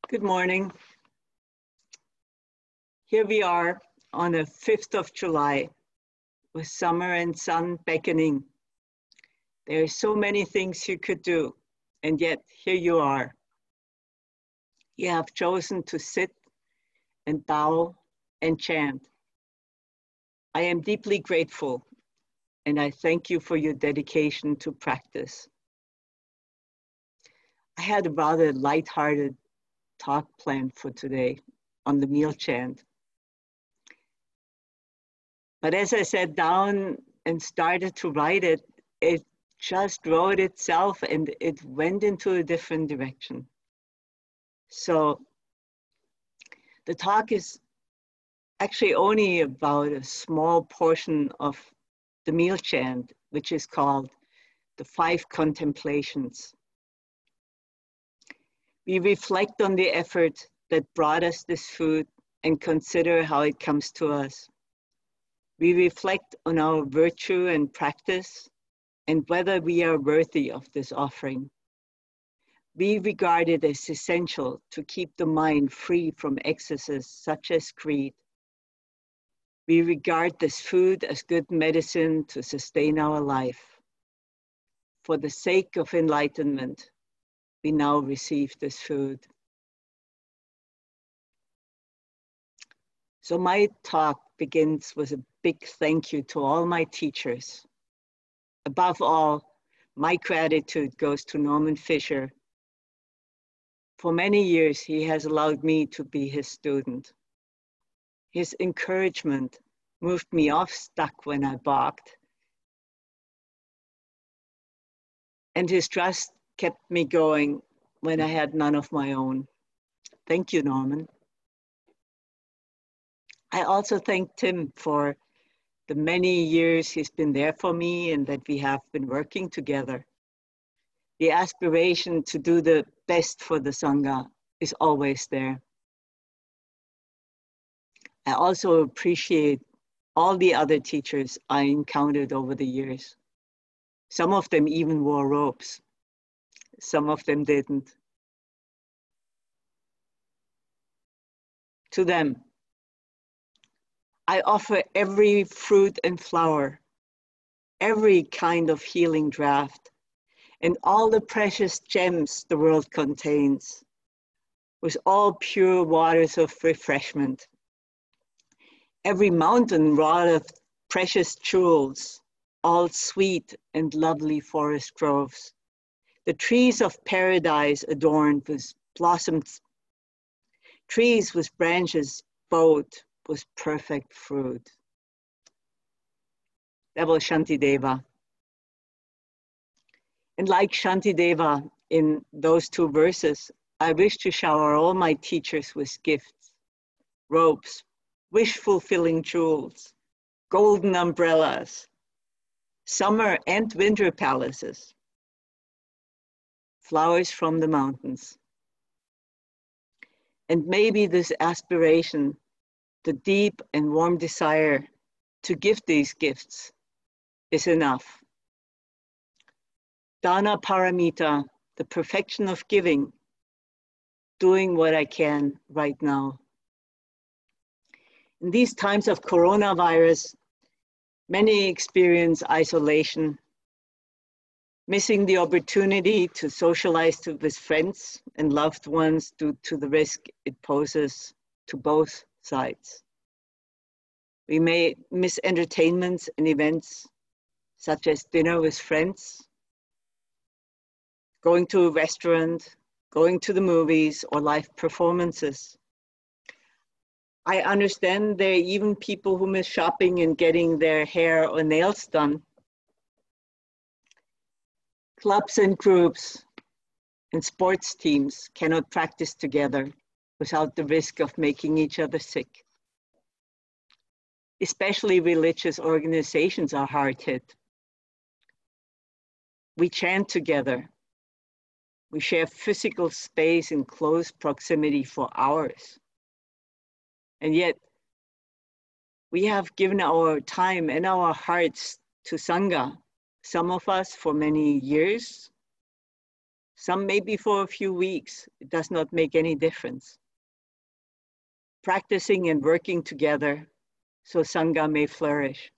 Good morning. Here we are on the 5th of July with summer and sun beckoning. There are so many things you could do, and yet here you are. You have chosen to sit and bow and chant. I am deeply grateful, and I thank you for your dedication to practice. I had a rather lighthearted talk planned for today on the meal chant. But as I sat down and started to write it, it just wrote itself and it went into a different direction. So the talk is actually only about a small portion of the meal chant, which is called the 5 Contemplations. We reflect on the effort that brought us this food and consider how it comes to us. We reflect on our virtue and practice and whether we are worthy of this offering. We regard it as essential to keep the mind free from excesses such as greed. We regard this food as good medicine to sustain our life. For the sake of enlightenment, we now receive this food. So my talk begins with a big thank you to all my teachers. Above all, my gratitude goes to Norman Fischer. For many years, he has allowed me to be his student. His encouragement moved me off stuck when I balked. And his trust kept me going when I had none of my own. Thank you, Norman. I also thank Tim for the many years he's been there for me and that we have been working together. The aspiration to do the best for the Sangha is always there. I also appreciate all the other teachers I encountered over the years. Some of them even wore robes. Some of them didn't. To them, I offer every fruit and flower, every kind of healing draught, and all the precious gems the world contains, with all pure waters of refreshment. Every mountain wrought of precious jewels, all sweet and lovely forest groves, the trees of paradise adorned with blossoms, trees with branches bowed with perfect fruit. That was Shantideva. And like Shantideva in those 2 verses, I wish to shower all my teachers with gifts, robes, wish-fulfilling jewels, golden umbrellas, summer and winter palaces, flowers from the mountains. And maybe this aspiration, the deep and warm desire to give these gifts is enough. Dana Paramita, the perfection of giving, doing what I can right now. In these times of coronavirus, many experience isolation, missing the opportunity to socialize with friends and loved ones due to the risk it poses to both sides. We may miss entertainments and events such as dinner with friends, going to a restaurant, going to the movies, or live performances. I understand there are even people who miss shopping and getting their hair or nails done. Clubs and groups and sports teams cannot practice together without the risk of making each other sick. Especially religious organizations are hard hit. We chant together. We share physical space in close proximity for hours. And yet, we have given our time and our hearts to Sangha, some of us for many years, Some maybe for a few weeks. It does not make any difference. Practicing and working together so Sangha may flourish.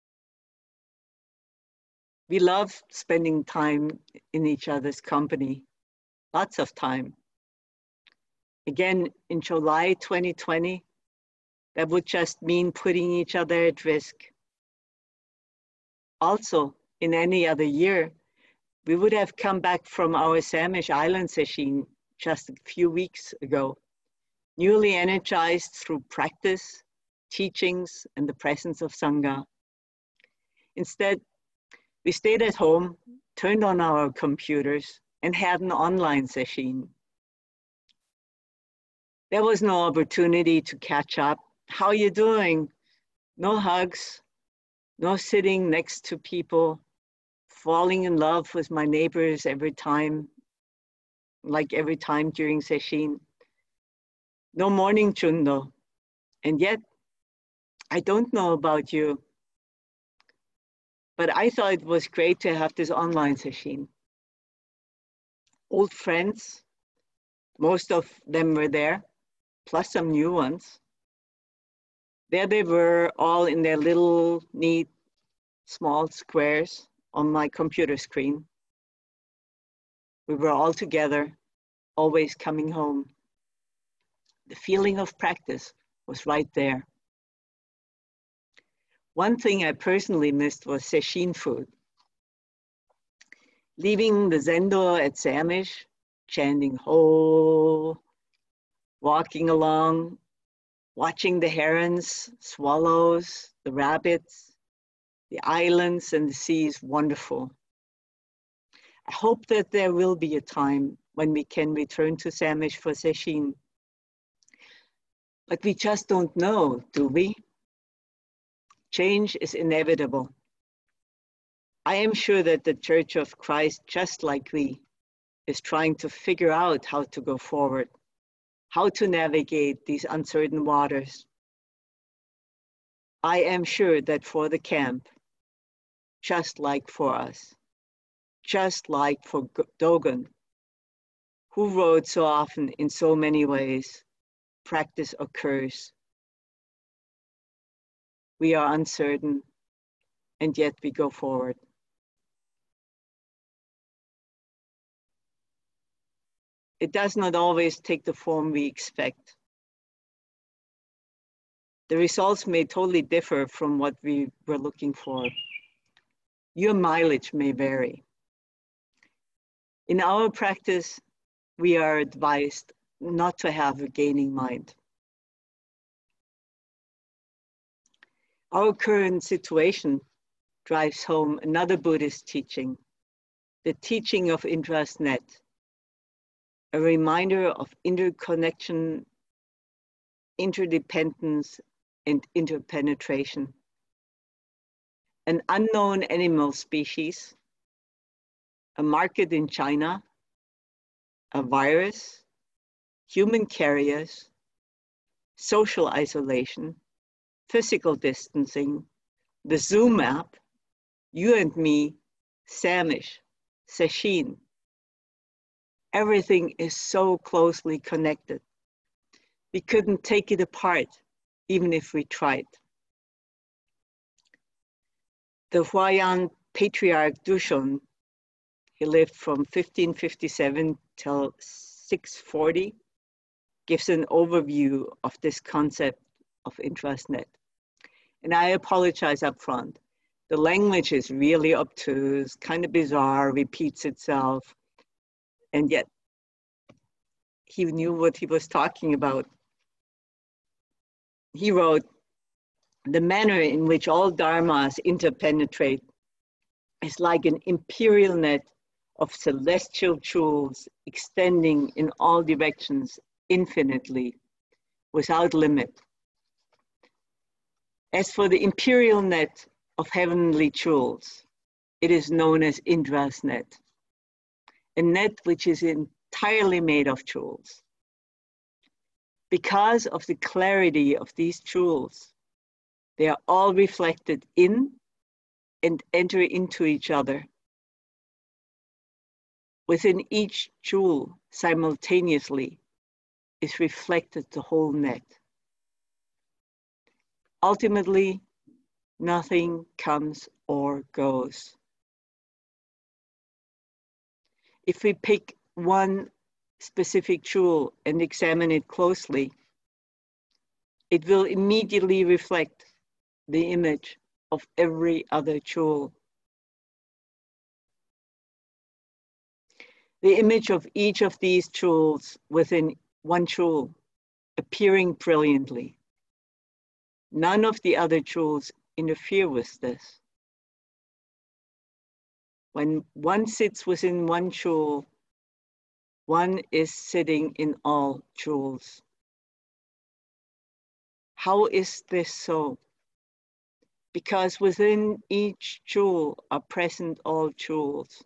We love spending time in each other's company, lots of time. Again, in July 2020, that would just mean putting each other at risk. Also, in any other year, we would have come back from our Samish Island session just a few weeks ago, newly energized through practice, teachings, and the presence of Sangha. Instead, we stayed at home, turned on our computers, and had an online session. There was no opportunity to catch up. How are you doing? No hugs, no sitting next to people, falling in love with my neighbors every time during session. No morning chundo. And yet, I don't know about you, but I thought it was great to have this online session. Old friends, most of them were there, plus some new ones. There they were, all in their little, neat, small squares on my computer screen. We were all together, always coming home. The feeling of practice was right there. One thing I personally missed was sesshin food. Leaving the zendo at Samish, chanting ho, walking along, watching the herons, swallows, the rabbits, the islands and the sea is wonderful. I hope that there will be a time when we can return to Samish for sesshin. But we just don't know, do we? Change is inevitable. I am sure that the Church of Christ, just like we, is trying to figure out how to go forward, how to navigate these uncertain waters. I am sure that for the camp, just like for us, just like for Dogen, who wrote so often in so many ways, practice occurs. We are uncertain, and yet we go forward. It does not always take the form we expect. The results may totally differ from what we were looking for. Your mileage may vary. In our practice, we are advised not to have a gaining mind. Our current situation drives home another Buddhist teaching, the teaching of Indrasnet, a reminder of interconnection, interdependence, and interpenetration. An unknown animal species, a market in China, a virus, human carriers, social isolation, physical distancing, the Zoom app, you and me, Samish, sesshin. Everything is so closely connected. We couldn't take it apart, even if we tried. The Huayan patriarch Dushun, he lived from 1557 till 640, gives an overview of this concept of Indrasnet. And I apologize up front. The language is really obtuse, kind of bizarre, repeats itself. And yet, he knew what he was talking about. He wrote, the manner in which all dharmas interpenetrate is like an imperial net of celestial jewels extending in all directions infinitely, without limit. As for the imperial net of heavenly jewels, it is known as Indra's net, a net which is entirely made of jewels. Because of the clarity of these jewels, they are all reflected in and enter into each other Within each jewel, simultaneously, is reflected the whole net. Ultimately, nothing comes or goes. If we pick one specific jewel and examine it closely, it will immediately reflect the image of every other jewel. The image of each of these jewels within one jewel appearing brilliantly. None of the other jewels interfere with this. When one sits within one jewel, one is sitting in all jewels. How is this so? Because within each jewel are present all jewels.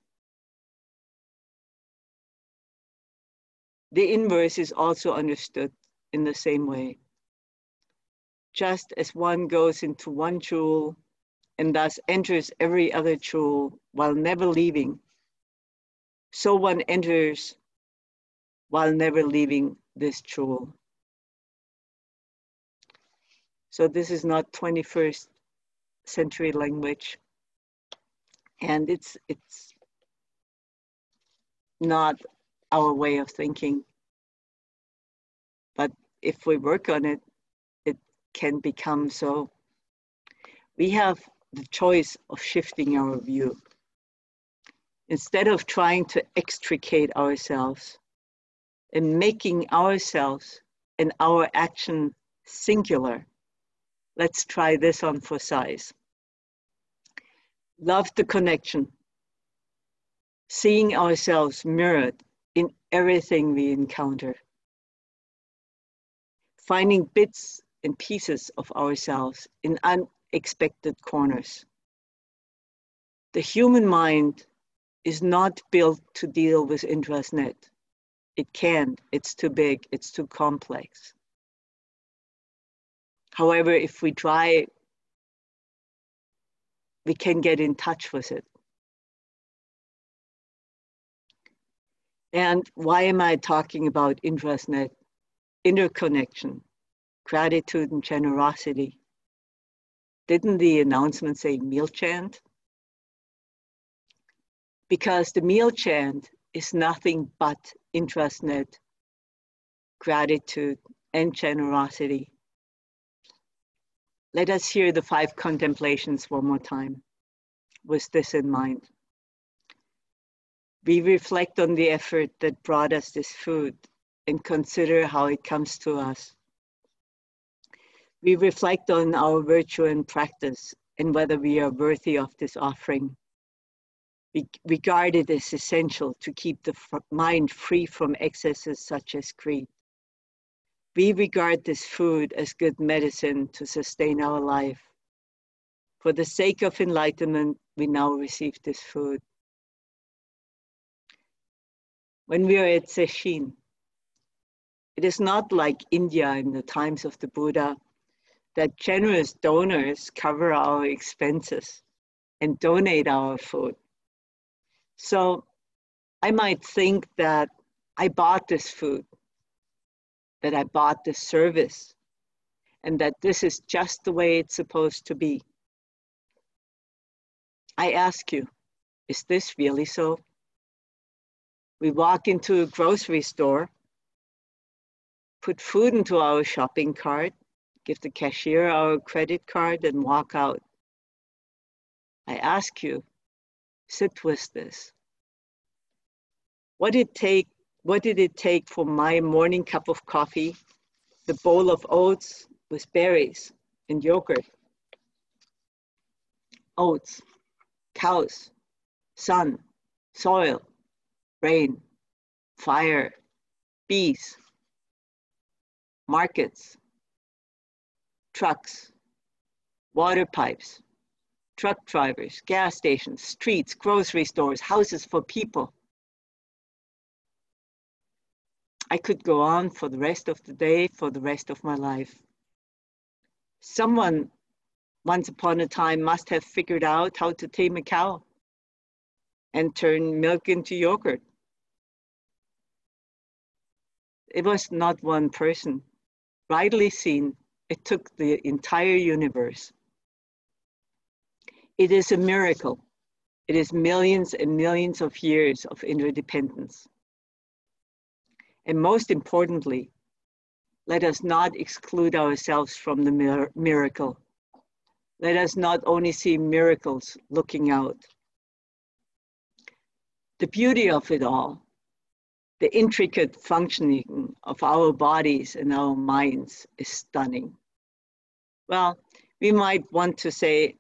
The inverse is also understood in the same way. Just as one goes into one jewel and thus enters every other jewel while never leaving, so one enters while never leaving this jewel. So this is not 21st century language, and it's not our way of thinking. But if we work on it, it can become so. We have the choice of shifting our view. Instead of trying to extricate ourselves and making ourselves and our action singular, let's try this on for size. Love the connection, seeing ourselves mirrored in everything we encounter, finding bits and pieces of ourselves in unexpected corners. The human mind is not built to deal with intranet. It can't, it's too big, it's too complex. However, if we try, we can get in touch with it. And why am I talking about intranet? Interconnection, gratitude and generosity. Didn't the announcement say meal chant? Because the meal chant is nothing but intranet, gratitude and generosity. Let us hear the 5 contemplations one more time with this in mind. We reflect on the effort that brought us this food and consider how it comes to us. We reflect on our virtue and practice and whether we are worthy of this offering. We regard it as essential to keep the mind free from excesses such as greed. We regard this food as good medicine to sustain our life. For the sake of enlightenment, we now receive this food. When we are at Sesshin, it is not like India in the times of the Buddha that generous donors cover our expenses and donate our food. So I might think that I bought this food, that I bought this service, and that this is just the way it's supposed to be. I ask you, is this really so? We walk into a grocery store, put food into our shopping cart, give the cashier our credit card and walk out. I ask you, sit with this. What did it take for my morning cup of coffee, the bowl of oats with berries and yogurt? Oats, cows, sun, soil, rain, fire, bees, markets, trucks, water pipes, truck drivers, gas stations, streets, grocery stores, houses for people. I could go on for the rest of the day, for the rest of my life. Someone once upon a time must have figured out how to tame a cow and turn milk into yogurt. it was not one person. Rightly seen, it took the entire universe. It is a miracle. It is millions and millions of years of interdependence. And most importantly, let us not exclude ourselves from the miracle. Let us not only see miracles looking out. The beauty of it all, the intricate functioning of our bodies and our minds is stunning. Well, we might want to say,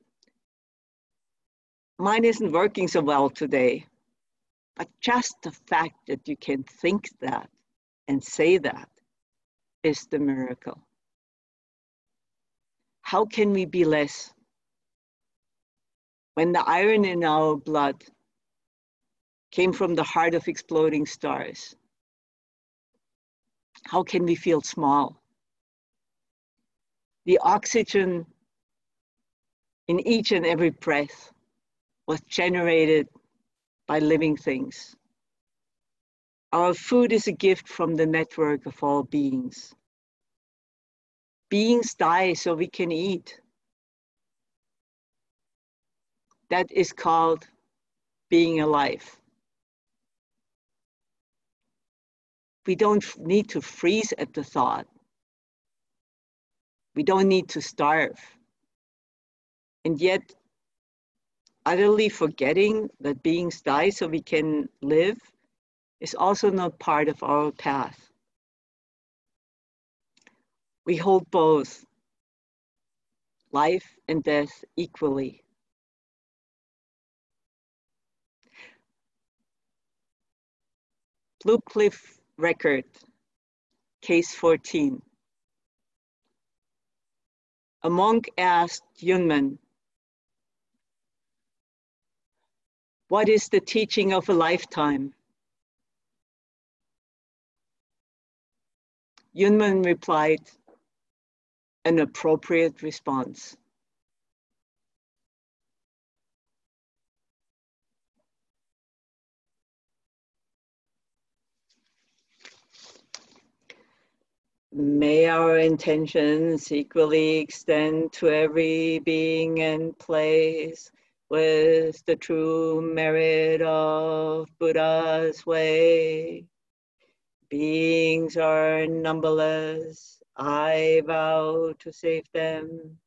mine isn't working so well today. But just the fact that you can think that and say that is the miracle. How can we be less? When the iron in our blood came from the heart of exploding stars, how can we feel small? The oxygen in each and every breath was generated by living things. Our food is a gift from the network of all beings. Beings die so we can eat. That is called being alive. We don't need to freeze at the thought. We don't need to starve. And yet, utterly forgetting that beings die so we can live is also not part of our path. We hold both life and death equally. Blue Cliff Record, case 14. A monk asked Yunmen, "What is the teaching of a lifetime?" Yunmen replied, "An appropriate response." May our intentions equally extend to every being and place with the true merit of Buddha's way. Beings are numberless, I vow to save them.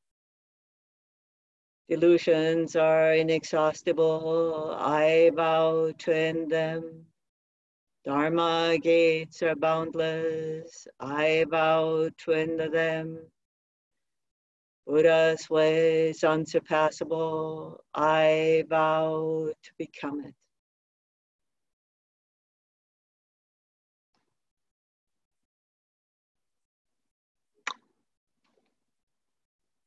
Delusions are inexhaustible, I vow to end them. Dharma gates are boundless, I vow to enter them. Buddha's way is unsurpassable, I vow to become it.